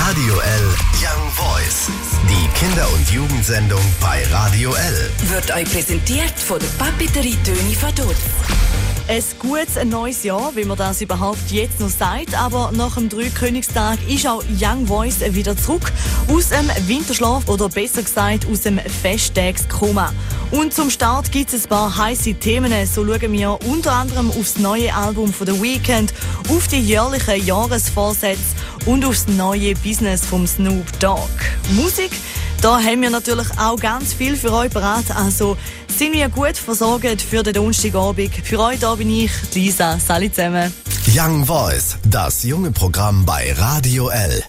Radio L Young Voice. Die Kinder- und Jugendsendung bei Radio L. Wird euch präsentiert von der Papeterie Töni von Dutz. Ein gutes neues Jahr, wie man das überhaupt jetzt noch sagt. Aber nach dem Dreikönigstag ist auch Young Voice wieder zurück aus dem Winterschlaf oder besser gesagt aus dem Festtagskoma. Und zum Start gibt es ein paar heiße Themen. So schauen wir unter anderem aufs neue Album von The Weeknd, auf die jährlichen Jahresvorsätze und aufs neue Business vom Snoop Dogg. Musik, da haben wir natürlich auch ganz viel für euch bereit. Also sind wir gut versorgt für den Donnerstagabend. Für euch da bin ich, Lisa. Salut zusammen. Young Voice, das junge Programm bei Radio L.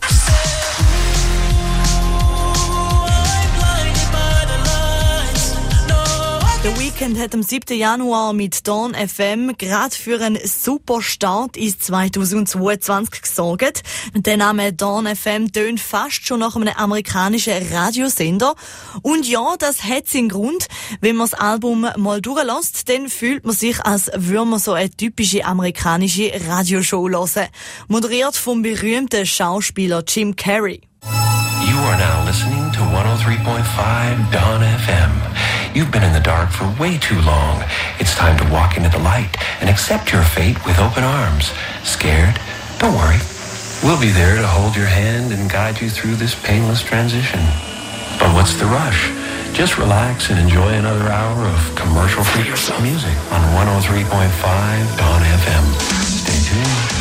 The Weeknd hat am 7. Januar mit Dawn FM gerade für einen super Start ins 2022 gesorgt. Der Name Dawn FM tönt fast schon nach einem amerikanischen Radiosender. Und ja, das hat seinen Grund. Wenn man das Album mal durchlässt, dann fühlt man sich, als würde man so eine typische amerikanische Radioshow hören. Moderiert vom berühmten Schauspieler Jim Carrey. You are now listening to 103.5 Dawn FM. You've been in the dark for way too long. It's time to walk into the light and accept your fate with open arms. Scared? Don't worry. We'll be there to hold your hand and guide you through this painless transition. But what's the rush? Just relax and enjoy another hour of commercial-free music on 103.5 Dawn FM. Stay tuned.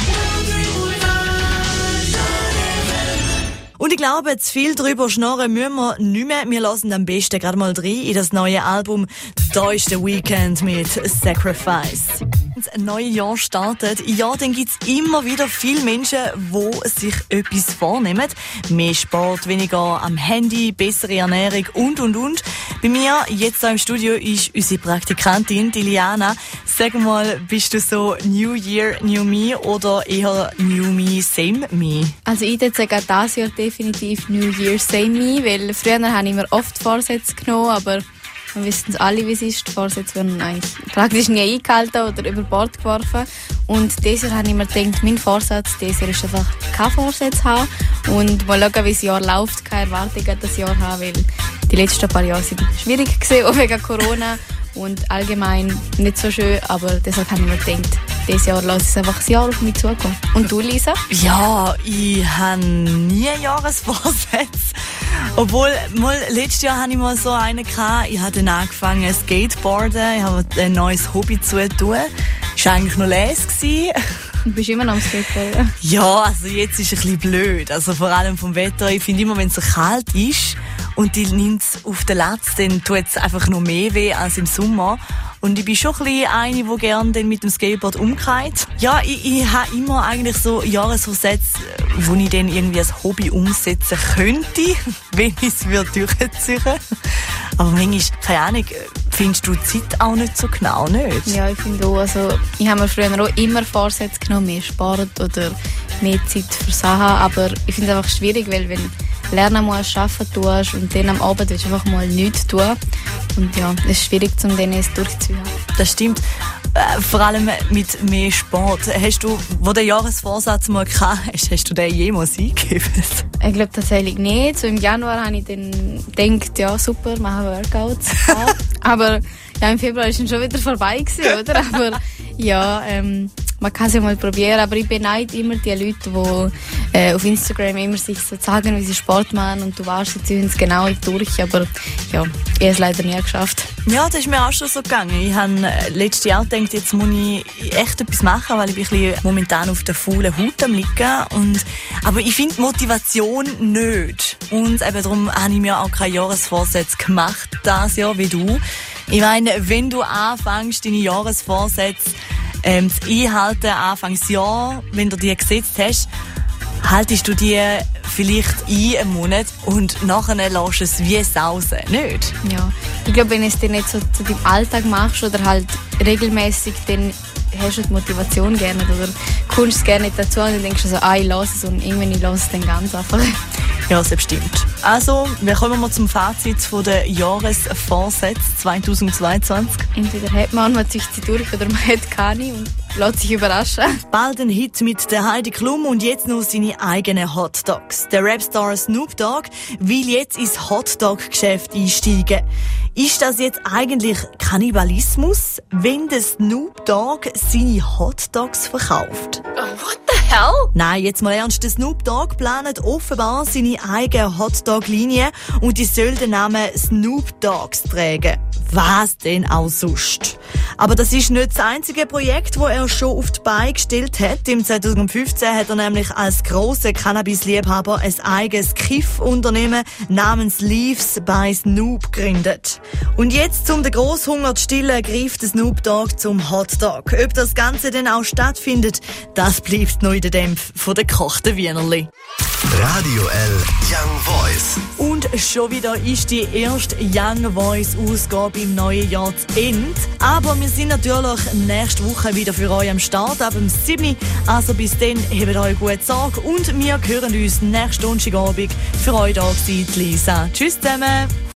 Und ich glaube, zu viel drüber schnurren müssen wir nicht mehr. Wir lassen am besten gerade mal rein in das neue Album. Da ist The Weeknd mit Sacrifice. Wenn das neue Jahr startet, ja, dann gibt's immer wieder viele Menschen, die sich etwas vornehmen. Mehr Sport, weniger am Handy, bessere Ernährung und. Bei mir jetzt hier im Studio ist unsere Praktikantin, die Liana. Sag mal, bist du so New Year, New Me oder eher New Me, Same Me? Also ich würde sagen, dieses Jahr definitiv New Year, Same Me, weil früher habe ich mir oft Vorsätze genommen, aber wir wissen alle, wie es ist. Die Vorsätze werden eigentlich praktisch nie eingehalten oder über Bord geworfen. Und dieses Jahr habe ich mir gedacht, mein Vorsatz dieses Jahr ist einfach kein Vorsatz haben und mal schauen, wie das Jahr läuft, keine Erwartungen das Jahr haben, weil die letzten paar Jahre sind schwierig gewesen, auch wegen Corona und allgemein nicht so schön, aber deshalb habe ich mir gedacht, dieses Jahr lasse ich es einfach das Jahr auf mich zukommen. Und du, Lisa? Ja, ich habe nie Jahresvorsätze. Obwohl, letztes Jahr hatte ich mal so einen gehabt. Ich habe dann angefangen Skateboarden. Ich habe ein neues Hobby zu tun. Das war eigentlich noch les gewesen. Du bist immer noch am Skateboarden? Ja, also jetzt ist es ein bisschen blöd. Also vor allem vom Wetter. Ich finde immer, wenn es so kalt ist und die nimmt es auf den Latz, dann tut es einfach noch mehr weh als im Sommer. Und ich bin schon ein bisschen eine, die gerne mit dem Skateboard umgeht. Ja, ich habe immer eigentlich so Jahresvorsätze, wo ich dann irgendwie als Hobby umsetzen könnte, wenn ich es durchziehen würde. Aber manchmal, keine Ahnung, findest du die Zeit auch nicht so genau, nicht? Ja, ich finde auch. Also, ich habe mir früher auch immer Vorsätze genommen, mehr Sport oder mehr Zeit für Sachen. Aber ich finde es einfach schwierig, weil wenn du lernen musst, arbeiten tust und dann am Abend willst du einfach mal nichts tun. Und ja, es ist schwierig, um dann es durchzuziehen. Das stimmt. Vor allem mit mehr Sport. Hast du, wo der Jahresvorsatz mal gehabt hast du den jemals eingegeben? Ich glaube tatsächlich nicht. So im Januar habe ich dann gedacht, ja super, machen Workouts. Aber ja, im Februar ist dann schon wieder vorbei gewesen, oder? Aber ja, man kann es ja mal probieren. Aber ich beneide immer die Leute, die auf Instagram immer sich so zeigen, wie sie Sport machen und du weißt, sie ziehen es genau durch. Aber ja, ich habe es leider nie geschafft. Ja, das ist mir auch schon so gegangen. Ich habe letztes Jahr gedacht, jetzt muss ich echt etwas machen, weil ich bin ein bisschen momentan auf der faulen Haut am liegen. Aber ich finde Motivation nicht. Und eben darum habe ich mir auch keine Jahresvorsätze gemacht dieses Jahr wie du. Ich meine, wenn du anfängst, deine Jahresvorsätze zu einhalten, Anfangsjahr, wenn du die gesetzt hast, haltest du die vielleicht einen Monat und nachher lässt es wie sausen, nicht? Ja, ich glaube, wenn du es dir nicht so zu deinem Alltag machst oder halt regelmäßig, dann hast du die Motivation gerne oder kommst gerne nicht dazu und dann denkst du so, ich lasse es und irgendwann ich lasse es dann ganz einfach. Ja, das stimmt. Also, wir kommen mal zum Fazit von der Jahresvorsätze 2022. Entweder hat man zieht sie durch oder man hat keine und lässt sich überraschen. Bald ein Hit mit der Heidi Klum und jetzt noch seine eigenen Hotdogs. Der Rapstar Snoop Dogg will jetzt ins Hotdog-Geschäft einsteigen. Ist das jetzt eigentlich Kannibalismus, wenn der Snoop Dogg seine Hotdogs verkauft? What the hell? Nein, jetzt mal ernst. Der Snoop Dogg plant offenbar seine eigene Hotdog-Linie und die soll den Namen Snoop Dogs tragen. Was denn auch sonst? Aber das ist nicht das einzige Projekt, das er schon auf die Beine gestellt hat. Im 2015 hat er nämlich als grosser Cannabis-Liebhaber ein eigenes Kiff-Unternehmen namens Leaves by Snoop gegründet. Und jetzt, um den Grosshunger zu stillen, greift der Snoop Dogg zum Hotdog. Ob das Ganze denn auch stattfindet, das bleibt noch in den Dämpfen von den gekochten Wienerli. Radio L Young Voice. Und schon wieder ist die erste Young Voice Ausgabe im neuen Jahr zu Ende. Aber wir sind natürlich nächste Woche wieder für euch am Start, ab dem 7. Also bis dann, habt euch gut Sorge und wir hören uns nächsten Donnerstagabend. Für euch da war Lisa. Tschüss zusammen.